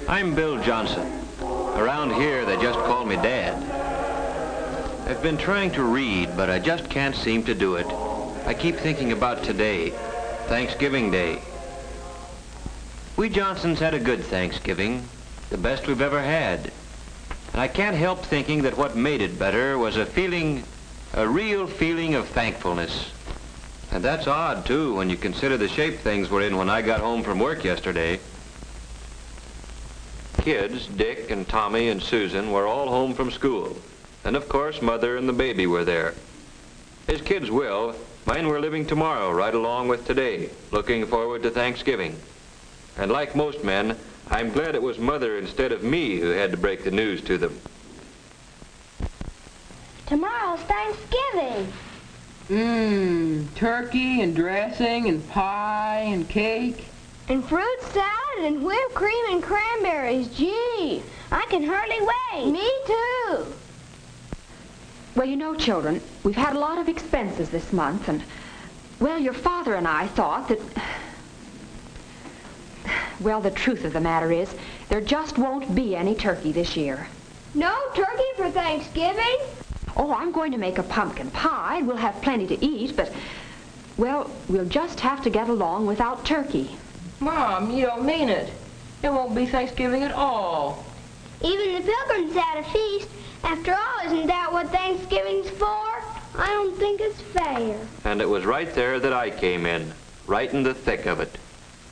I'm Bill Johnson. Around here, they just call me Dad. I've been trying to read, but I just can't seem to do it. I keep thinking about today, Thanksgiving Day. We Johnsons had a good Thanksgiving, the best we've ever had. And I can't help thinking that what made it better was a real feeling of thankfulness. And that's odd, too, when you consider the shape things were in when I got home from work yesterday. Kids, Dick and Tommy and Susan, were all home from school. And of course, Mother and the baby were there. As kids will, mine were living tomorrow right along with today, looking forward to Thanksgiving. And like most men, I'm glad it was Mother instead of me who had to break the news to them. Tomorrow's Thanksgiving. Turkey and dressing and pie and cake. And fruit salad and whipped cream and cranberries. Gee, I can hardly wait. Me too. Well, you know, children, we've had a lot of expenses this month, and, well, your father and I thought that... Well, the truth of the matter is, there just won't be any turkey this year. No turkey for Thanksgiving? Oh, I'm going to make a pumpkin pie. We'll have plenty to eat, but, well, we'll just have to get along without turkey. Mom, you don't mean it. It won't be Thanksgiving at all. Even the Pilgrims had a feast. After all, isn't that what Thanksgiving's for? I don't think it's fair. And it was right there that I came in, right in the thick of it.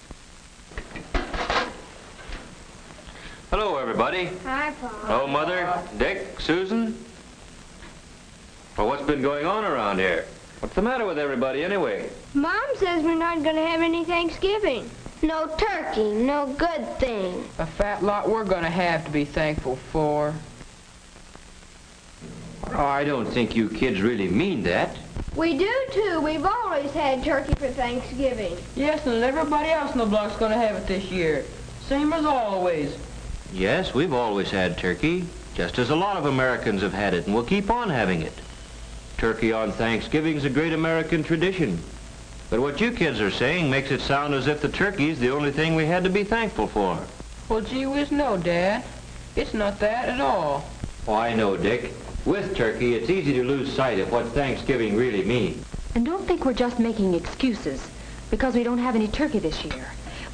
Hello, everybody. Hi, Paul. Hello, Mother, Dick, Susan. Well, what's been going on around here? What's the matter with everybody, anyway? Mom says we're not going to have any Thanksgiving. No turkey, no good thing. A fat lot we're gonna have to be thankful for. Oh, I don't think you kids really mean that. We do, too. We've always had turkey for Thanksgiving. Yes, and everybody else in the block's gonna have it this year. Same as always. Yes, we've always had turkey, just as a lot of Americans have had it, and we'll keep on having it. Turkey on Thanksgiving's a great American tradition. But what you kids are saying makes it sound as if the turkey's the only thing we had to be thankful for. Well, gee whiz, no, Dad. It's not that at all. Oh, I know, Dick. With turkey, it's easy to lose sight of what Thanksgiving really means. And don't think we're just making excuses because we don't have any turkey this year.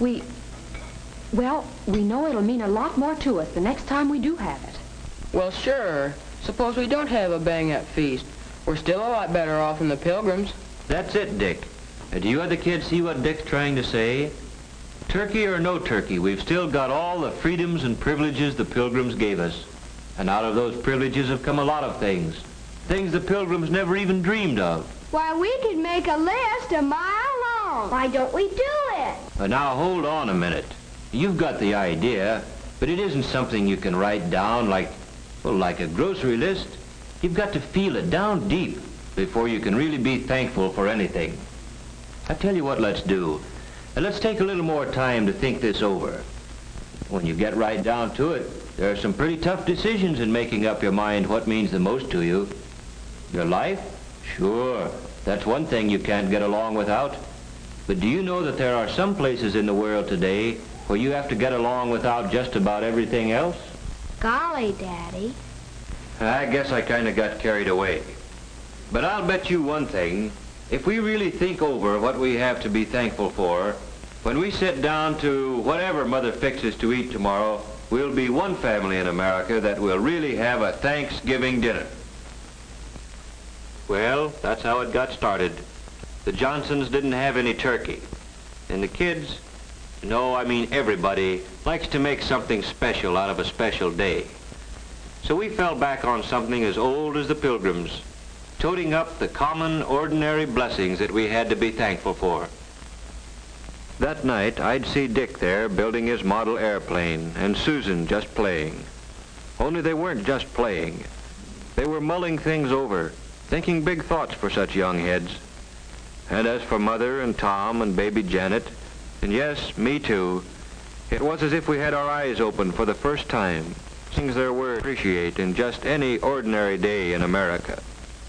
Well, we know it'll mean a lot more to us the next time we do have it. Well, sure. Suppose we don't have a bang-up feast. We're still a lot better off than the Pilgrims. That's it, Dick. Do you other kids see what Dick's trying to say? Turkey or no turkey, we've still got all the freedoms and privileges the Pilgrims gave us. And out of those privileges have come a lot of things. Things the Pilgrims never even dreamed of. Why, we could make a list a mile long. Why don't we do it? Now, hold on a minute. You've got the idea, but it isn't something you can write down like a grocery list. You've got to feel it down deep before you can really be thankful for anything. I tell you what let's do. Let's take a little more time to think this over. When you get right down to it, there are some pretty tough decisions in making up your mind what means the most to you. Your life? Sure, that's one thing you can't get along without. But do you know that there are some places in the world today where you have to get along without just about everything else? Golly, Daddy. I guess I kind of got carried away. But I'll bet you one thing. If we really think over what we have to be thankful for, when we sit down to whatever Mother fixes to eat tomorrow, we'll be one family in America that will really have a Thanksgiving dinner. Well, that's how it got started. The Johnsons didn't have any turkey. And the kids, no, I mean everybody, likes to make something special out of a special day. So we fell back on something as old as the Pilgrims, toting up the common, ordinary blessings that we had to be thankful for. That night, I'd see Dick there building his model airplane, and Susan just playing. Only they weren't just playing. They were mulling things over, thinking big thoughts for such young heads. And as for Mother and Tom and baby Janet, and yes, me too, it was as if we had our eyes open for the first time. Things there were to appreciate in just any ordinary day in America.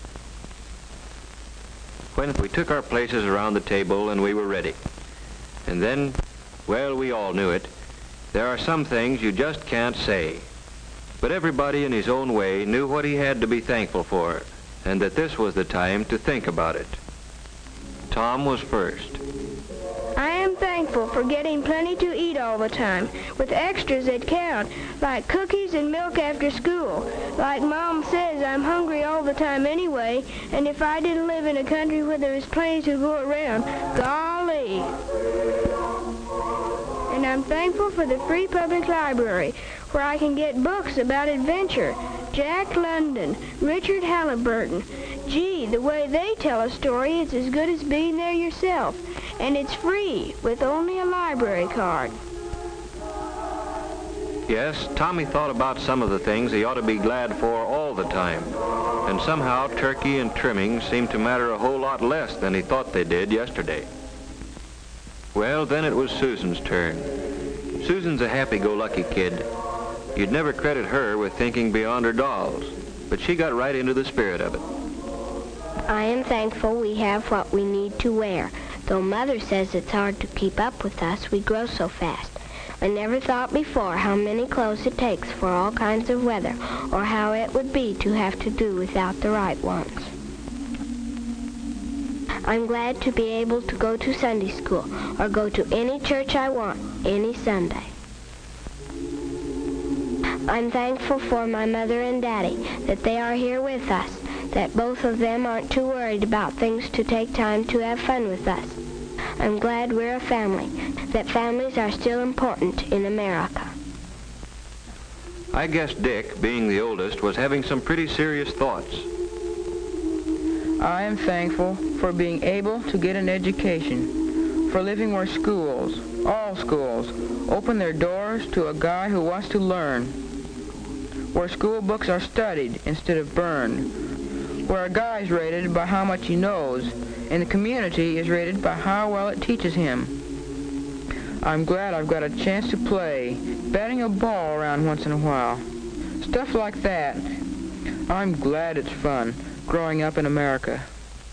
When we took our places around the table and we were ready. And then, well, we all knew it. There are some things you just can't say. But everybody in his own way knew what he had to be thankful for, and that this was the time to think about it. Tom was first. I am thankful for getting plenty to eat all the time, with extras that count, like cookies and milk after school. Like Mom says, I'm hungry all the time anyway, and if I didn't live in a country where there was plenty to go around, golly. And I'm thankful for the free public library, where I can get books about adventure. Jack London, Richard Halliburton. Gee, the way they tell a story is as good as being there yourself. And it's free, with only a library card. Yes, Tommy thought about some of the things he ought to be glad for all the time. And somehow turkey and trimming seemed to matter a whole lot less than he thought they did yesterday. Well, then it was Susan's turn. Susan's a happy-go-lucky kid. You'd never credit her with thinking beyond her dolls, but she got right into the spirit of it. I am thankful we have what we need to wear. Though Mother says it's hard to keep up with us, we grow so fast. I never thought before how many clothes it takes for all kinds of weather, or how it would be to have to do without the right ones. I'm glad to be able to go to Sunday school, or go to any church I want, any Sunday. I'm thankful for my mother and daddy, that they are here with us, that both of them aren't too worried about things to take time to have fun with us. I'm glad we're a family, that families are still important in America. I guess Dick, being the oldest, was having some pretty serious thoughts. I am thankful for being able to get an education, for living where schools, all schools, open their doors to a guy who wants to learn, where school books are studied instead of burned, where a guy is rated by how much he knows, and the community is rated by how well it teaches him. I'm glad I've got a chance to play, batting a ball around once in a while. Stuff like that. I'm glad it's fun, growing up in America.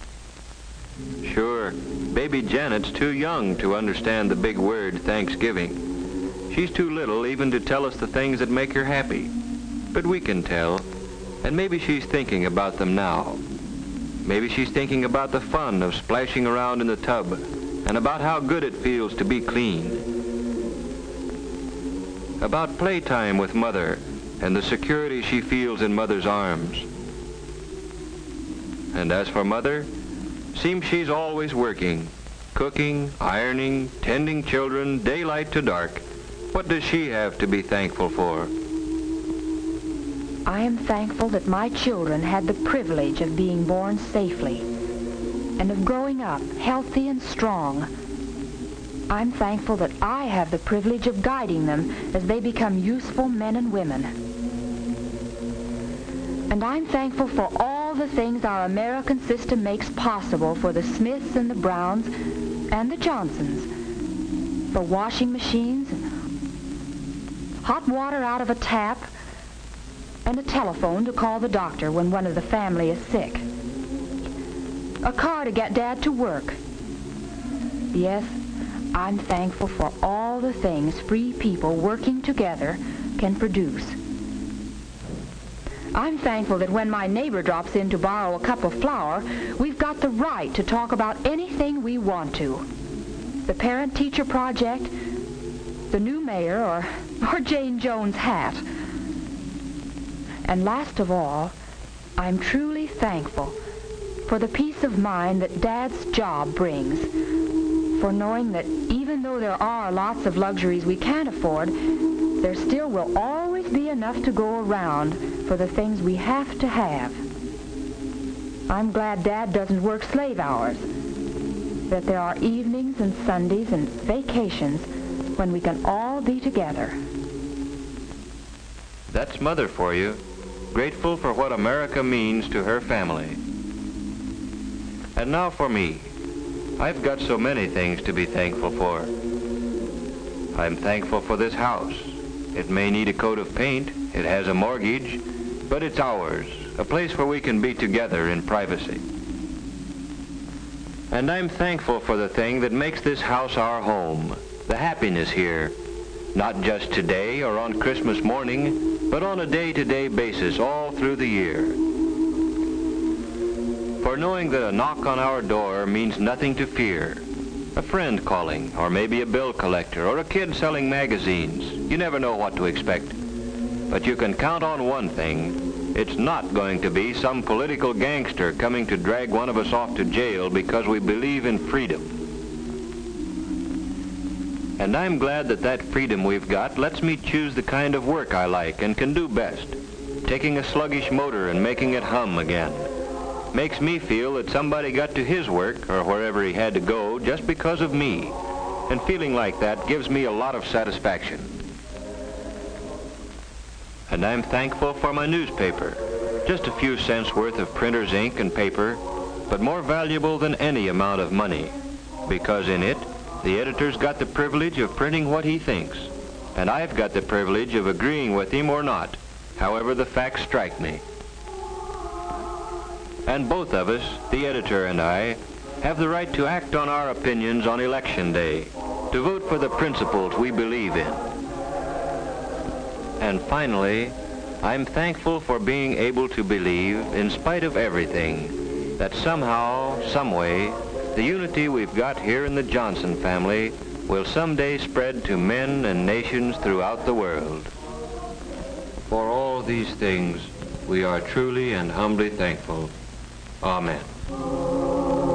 Sure, baby Janet's too young to understand the big word Thanksgiving. She's too little even to tell us the things that make her happy. But we can tell, and maybe she's thinking about them now. Maybe she's thinking about the fun of splashing around in the tub and about how good it feels to be clean. About playtime with Mother and the security she feels in Mother's arms. And as for Mother, seems she's always working, cooking, ironing, tending children, daylight to dark. What does she have to be thankful for? I am thankful that my children had the privilege of being born safely and of growing up healthy and strong. I'm thankful that I have the privilege of guiding them as they become useful men and women. And I'm thankful for all the things our American system makes possible for the Smiths and the Browns and the Johnsons, for washing machines, hot water out of a tap, and a telephone to call the doctor when one of the family is sick. A car to get Dad to work. Yes, I'm thankful for all the things free people working together can produce. I'm thankful that when my neighbor drops in to borrow a cup of flour, we've got the right to talk about anything we want to. The parent-teacher project, the new mayor, or Jane Jones' hat. And last of all, I'm truly thankful for the peace of mind that Dad's job brings, for knowing that even though there are lots of luxuries we can't afford, there still will always be enough to go around for the things we have to have. I'm glad Dad doesn't work slave hours, that there are evenings and Sundays and vacations when we can all be together. That's Mother for you, grateful for what America means to her family. And now for me. I've got so many things to be thankful for. I'm thankful for this house. It may need a coat of paint, it has a mortgage, but it's ours, a place where we can be together in privacy. And I'm thankful for the thing that makes this house our home, the happiness here, not just today or on Christmas morning, but on a day-to-day basis all through the year. For knowing that a knock on our door means nothing to fear. A friend calling, or maybe a bill collector, or a kid selling magazines. You never know what to expect. But you can count on one thing. It's not going to be some political gangster coming to drag one of us off to jail because we believe in freedom. And I'm glad that that freedom we've got lets me choose the kind of work I like and can do best. Taking a sluggish motor and making it hum again. Makes me feel that somebody got to his work, or wherever he had to go, just because of me. And feeling like that gives me a lot of satisfaction. And I'm thankful for my newspaper. Just a few cents worth of printer's ink and paper, but more valuable than any amount of money. Because in it, the editor's got the privilege of printing what he thinks. And I've got the privilege of agreeing with him or not, however the facts strike me. And both of us, the editor and I, have the right to act on our opinions on Election Day, to vote for the principles we believe in. And finally, I'm thankful for being able to believe, in spite of everything, that somehow, someway, the unity we've got here in the Johnson family will someday spread to men and nations throughout the world. For all these things, we are truly and humbly thankful. Amen.